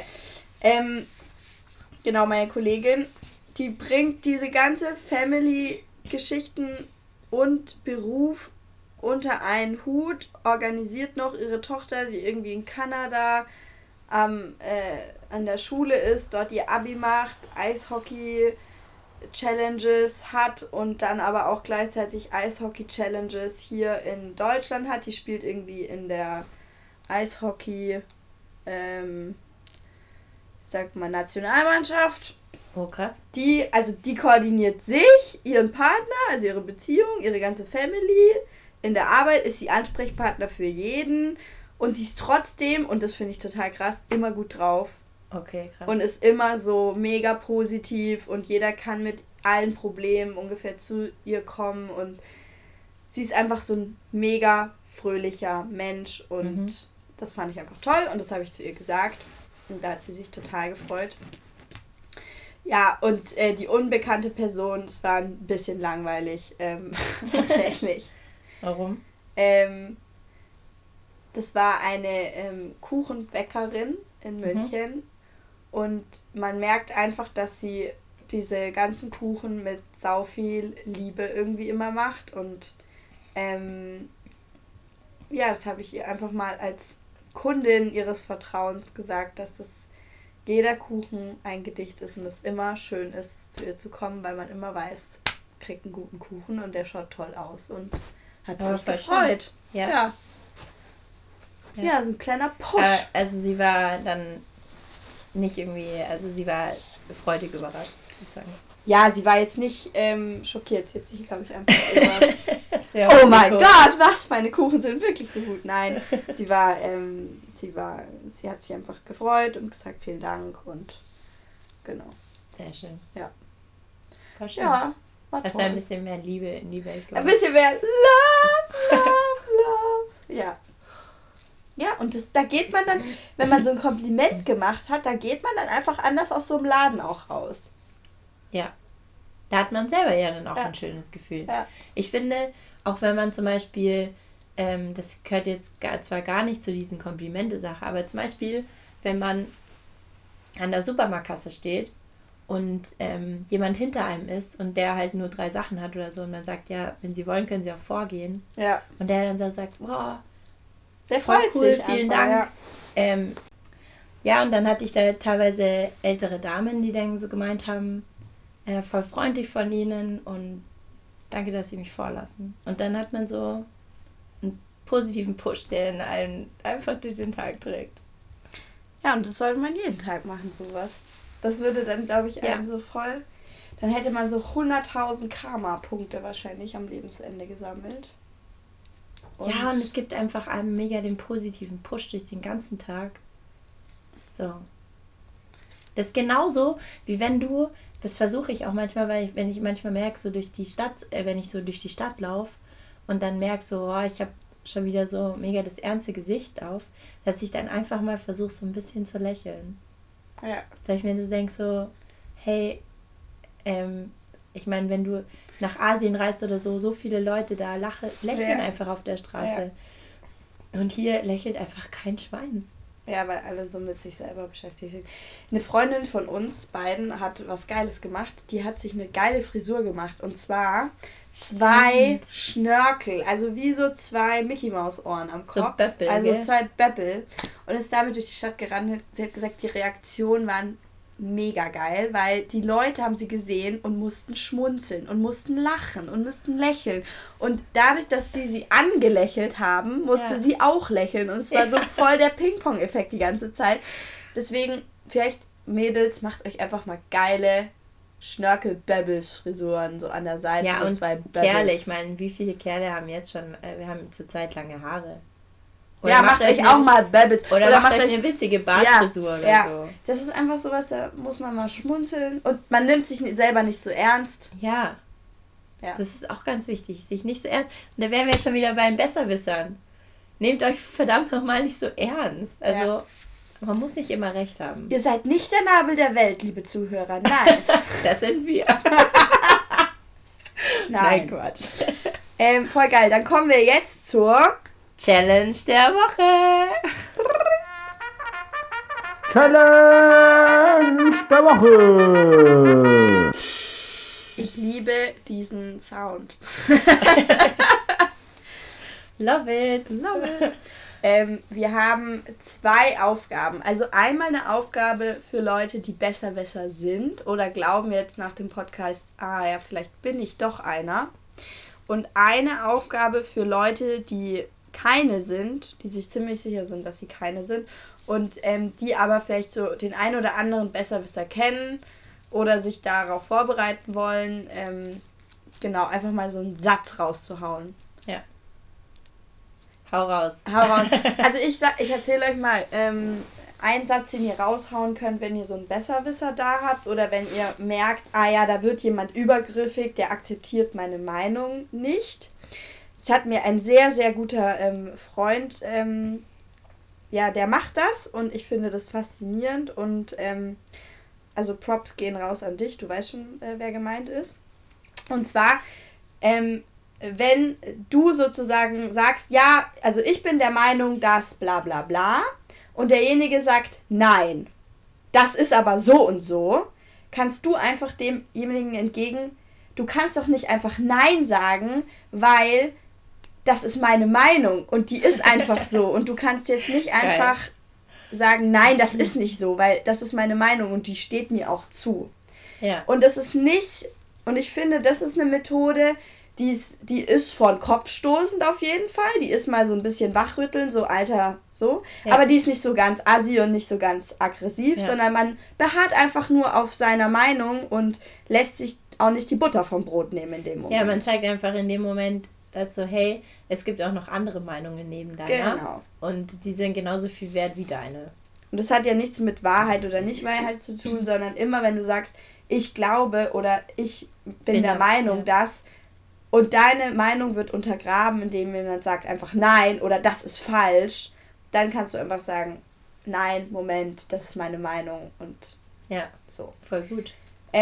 Genau, meine Kollegin, die bringt diese ganze Family-Geschichten und Beruf unter einen Hut, organisiert noch ihre Tochter, die irgendwie in Kanada an der Schule ist, dort ihr Abi macht, Eishockey-Challenges hat und dann aber auch gleichzeitig Eishockey-Challenges hier in Deutschland hat. Die spielt irgendwie in der Eishockey, sagt man, Nationalmannschaft. Oh, krass. Die koordiniert sich, ihren Partner, also ihre Beziehung, ihre ganze Family. In der Arbeit ist sie Ansprechpartner für jeden. Und sie ist trotzdem, und das finde ich total krass, immer gut drauf. Okay, krass. Und ist immer so mega positiv. Und jeder kann mit allen Problemen ungefähr zu ihr kommen. Und sie ist einfach so ein mega fröhlicher Mensch. Und das fand ich einfach toll. Und das habe ich zu ihr gesagt. Und da hat sie sich total gefreut. Ja, und die unbekannte Person, das war ein bisschen langweilig, tatsächlich. Warum? Das war eine Kuchenbäckerin in München und man merkt einfach, dass sie diese ganzen Kuchen mit sau viel Liebe irgendwie immer macht und ja, das habe ich ihr einfach mal als Kundin ihres Vertrauens gesagt, dass das jeder Kuchen ein Gedicht ist und es immer schön ist, zu ihr zu kommen, weil man immer weiß, kriegt einen guten Kuchen und der schaut toll aus und hat Aber sich voll gefreut. schön. Ja. Ja. Ja. Ja, so ein kleiner Push. Also sie war dann nicht irgendwie, also sie war freudig überrascht, sozusagen. Ja, sie war jetzt nicht schockiert. Sie hat sich, glaube ich, einfach irgendwas... Das wär auch Oh mein cool. Gott, was? Meine Kuchen sind wirklich so gut. Nein, sie hat sich einfach gefreut und gesagt, vielen Dank und genau. Sehr schön. Ja. Voll schön. Ja, war Hast du ein toll. bisschen mehr Liebe in die Welt Ein gebracht. bisschen mehr Love. Ja. Ja, und da geht man dann, wenn man so ein Kompliment gemacht hat, da geht man dann einfach anders aus so einem Laden auch raus. Ja. Da hat man selber ja dann auch Ja. ein schönes Gefühl. Ja. Ich finde, auch wenn man zum Beispiel, das gehört jetzt zwar gar nicht zu diesen Komplimente-Sache, aber zum Beispiel, wenn man an der Supermarktkasse steht und jemand hinter einem ist und der halt nur 3 Sachen hat oder so und man sagt, ja, wenn Sie wollen, können Sie auch vorgehen. Ja. Und der dann so sagt, boah, Der voll freut cool, sich vielen einfach, Dank. Ja, und dann hatte ich da teilweise ältere Damen, die dann so gemeint haben, voll freundlich von Ihnen und danke, dass Sie mich vorlassen. Und dann hat man so einen positiven Push, der in einen einfach durch den Tag trägt. Ja, und das sollte man jeden Tag machen, sowas. Das würde dann, glaube ich, einem so voll... Dann hätte man so 100.000 Karma-Punkte wahrscheinlich am Lebensende gesammelt. Ja, und es gibt einfach einem mega den positiven Push durch den ganzen Tag. So. Das ist genauso, wie wenn du, das versuche ich auch manchmal, wenn ich manchmal merke, so durch die Stadt, wenn ich so durch die Stadt laufe und dann merke so, oh, ich habe schon wieder so mega das ernste Gesicht auf, dass ich dann einfach mal versuche, so ein bisschen zu lächeln. Ja. Weil ich mir so denke, so, hey, ich meine, wenn du nach Asien reist oder so, so viele Leute da lächeln einfach auf der Straße. Ja. Und hier lächelt einfach kein Schwein. Ja, weil alle so mit sich selber beschäftigt sind. Eine Freundin von uns beiden hat was Geiles gemacht. Die hat sich eine geile Frisur gemacht. Und zwar 2 Schnörkel. Also wie so 2 Mickey-Maus-Ohren am Kopf. So Böppel, also gell? 2 Böppel. Und ist damit durch die Stadt gerannt. Sie hat gesagt, die Reaktionen waren mega geil, weil die Leute haben sie gesehen und mussten schmunzeln und mussten lachen und mussten lächeln. Und dadurch, dass sie angelächelt haben, musste sie auch lächeln. Und es war so voll der Ping-Pong-Effekt die ganze Zeit. Deswegen, vielleicht, Mädels, macht euch einfach mal geile Schnörkel-Bubbles-Frisuren so an der Seite. Ja, so und 2 Bubbles. Kerle, ich meine, wie viele Kerle haben jetzt schon, wir haben zurzeit lange Haare. Oder ja, macht euch auch mal Bubbles. Oder macht euch eine witzige Bartfrisur oder so. Das ist einfach sowas, da muss man mal schmunzeln. Und man nimmt sich selber nicht so ernst. Ja. Das ist auch ganz wichtig, sich nicht so ernst. Und da wären wir schon wieder bei den Besserwissern. Nehmt euch verdammt nochmal nicht so ernst. Also, man muss nicht immer recht haben. Ihr seid nicht der Nabel der Welt, liebe Zuhörer. Nein. Das sind wir. Nein, Quatsch. Voll geil. Dann kommen wir jetzt zur Challenge der Woche. Challenge der Woche. Ich liebe diesen Sound. Love it. Love it. Wir haben 2 Aufgaben. Also einmal eine Aufgabe für Leute, die Besserwisser sind oder glauben jetzt nach dem Podcast, vielleicht bin ich doch einer. Und eine Aufgabe für Leute, die keine sind, die sich ziemlich sicher sind, dass sie keine sind und die aber vielleicht so den ein oder anderen Besserwisser kennen oder sich darauf vorbereiten wollen, einfach mal so einen Satz rauszuhauen. Ja. Hau raus. Also ich erzähle euch mal einen Satz, den ihr raushauen könnt, wenn ihr so einen Besserwisser da habt oder wenn ihr merkt, da wird jemand übergriffig, der akzeptiert meine Meinung nicht. Das hat mir ein sehr, sehr guter Freund, der macht das und ich finde das faszinierend und also Props gehen raus an dich, du weißt schon, wer gemeint ist. Und zwar, wenn du sozusagen sagst, also ich bin der Meinung, dass bla bla bla und derjenige sagt, nein, das ist aber so und so, kannst du einfach demjenigen entgegen, du kannst doch nicht einfach nein sagen, weil das ist meine Meinung und die ist einfach so und du kannst jetzt nicht einfach sagen, nein, das ist nicht so, weil das ist meine Meinung und die steht mir auch zu. Ja. Und das ist nicht, und ich finde, das ist eine Methode, die ist vor den Kopf stoßend auf jeden Fall, die ist mal so ein bisschen wachrütteln, so Alter, so, aber die ist nicht so ganz assi und nicht so ganz aggressiv, sondern man beharrt einfach nur auf seiner Meinung und lässt sich auch nicht die Butter vom Brot nehmen in dem Moment. Ja, man zeigt einfach in dem Moment, dass so, hey, es gibt auch noch andere Meinungen neben deiner. Genau. Und die sind genauso viel wert wie deine. Und das hat ja nichts mit Wahrheit oder Nicht-Wahrheit zu tun, sondern immer, wenn du sagst, ich glaube oder ich bin der Meinung, dass, und deine Meinung wird untergraben, indem jemand sagt einfach nein oder das ist falsch, dann kannst du einfach sagen, nein, Moment, das ist meine Meinung und so. Voll gut.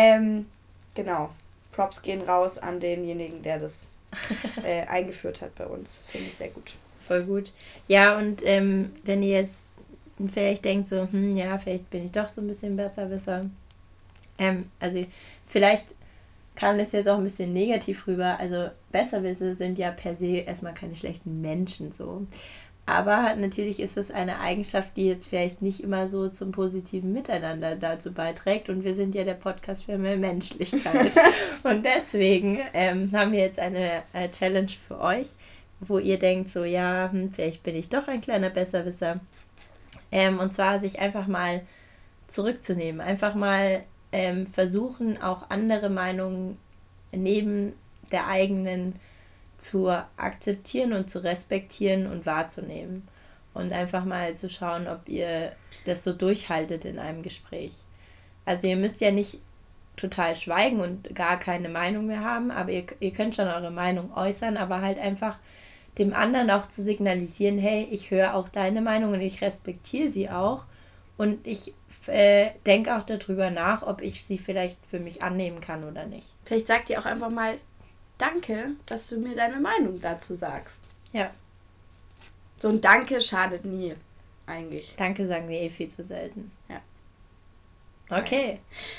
Genau. Props gehen raus an denjenigen, der das eingeführt hat bei uns. Finde ich sehr gut. Voll gut. Ja, und wenn ihr jetzt vielleicht denkt so, vielleicht bin ich doch so ein bisschen Besserwisser. Also vielleicht kam das jetzt auch ein bisschen negativ rüber. Also Besserwisser sind ja per se erstmal keine schlechten Menschen so. Aber natürlich ist es eine Eigenschaft, die jetzt vielleicht nicht immer so zum positiven Miteinander dazu beiträgt. Und wir sind ja der Podcast für mehr Menschlichkeit. Und deswegen haben wir jetzt eine Challenge für euch, wo ihr denkt so, vielleicht bin ich doch ein kleiner Besserwisser. Und zwar sich einfach mal zurückzunehmen. Einfach mal versuchen, auch andere Meinungen neben der eigenen zu akzeptieren und zu respektieren und wahrzunehmen. Und einfach mal zu schauen, ob ihr das so durchhaltet in einem Gespräch. Also ihr müsst ja nicht total schweigen und gar keine Meinung mehr haben, aber ihr könnt schon eure Meinung äußern, aber halt einfach dem anderen auch zu signalisieren, hey, ich höre auch deine Meinung und ich respektiere sie auch und ich denke auch darüber nach, ob ich sie vielleicht für mich annehmen kann oder nicht. Vielleicht sagt ihr auch einfach mal, danke, dass du mir deine Meinung dazu sagst. Ja. So ein Danke schadet nie, eigentlich. Danke sagen wir viel zu selten. Ja. Okay.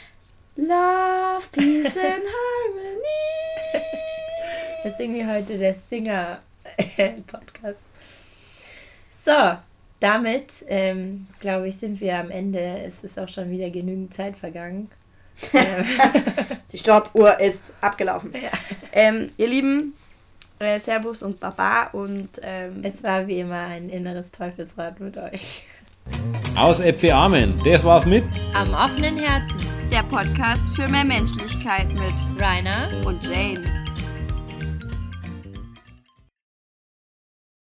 Love, Peace and Harmony. Das ist irgendwie heute der Singer-Podcast. So, damit, glaube ich, sind wir am Ende. Es ist auch schon wieder genügend Zeit vergangen. Die Stoppuhr ist abgelaufen. Ja. Ihr Lieben, Servus und Baba und Es war wie immer ein inneres Teufelsrad mit euch. Aus Äpfel Amen. Das war's mit Am offenen Herzen. der Podcast für mehr Menschlichkeit mit Rainer und Jane.